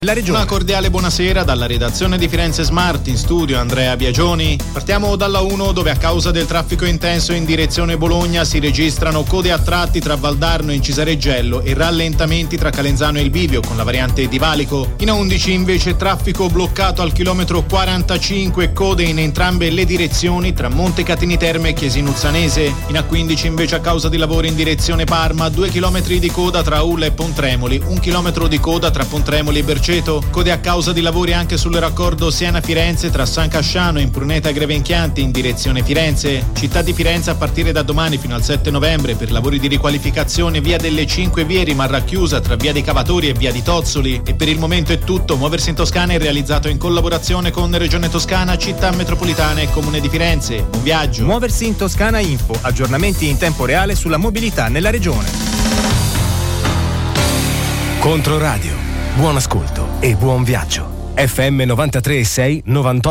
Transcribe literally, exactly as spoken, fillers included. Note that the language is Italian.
La regione. Una cordiale buonasera dalla redazione di Firenze Smart, in studio Andrea Biagioni. Partiamo dalla uno, dove a causa del traffico intenso in direzione Bologna si registrano code a tratti tra Valdarno e Cisareggello e rallentamenti tra Calenzano e il Bivio con la variante di Valico. In A undici invece traffico bloccato al chilometro quarantacinque, code in entrambe le direzioni tra Montecatini Terme e Chiesinuzzanese. In A quindici invece a causa di lavori in direzione Parma, due chilometri di coda tra Ulla e Pontremoli, un chilometro di coda tra Pontremoli e Berceto. Code a causa di lavori anche sul raccordo Siena-Firenze tra San Casciano e Impruneta Grevenchianti in direzione Firenze. Città di Firenze a partire da domani fino al sette novembre per lavori di riqualificazione via delle Cinque Vie rimarrà chiusa tra via dei Cavatori e via di Tozzoli. E per il momento è tutto. Muoversi in Toscana è realizzato in collaborazione con Regione Toscana, Città Metropolitana e Comune di Firenze. Buon viaggio. Muoversi in Toscana Info, aggiornamenti in tempo reale sulla mobilità nella regione. Controradio. Buon ascolto e buon viaggio. F M novantatré e sei novantotto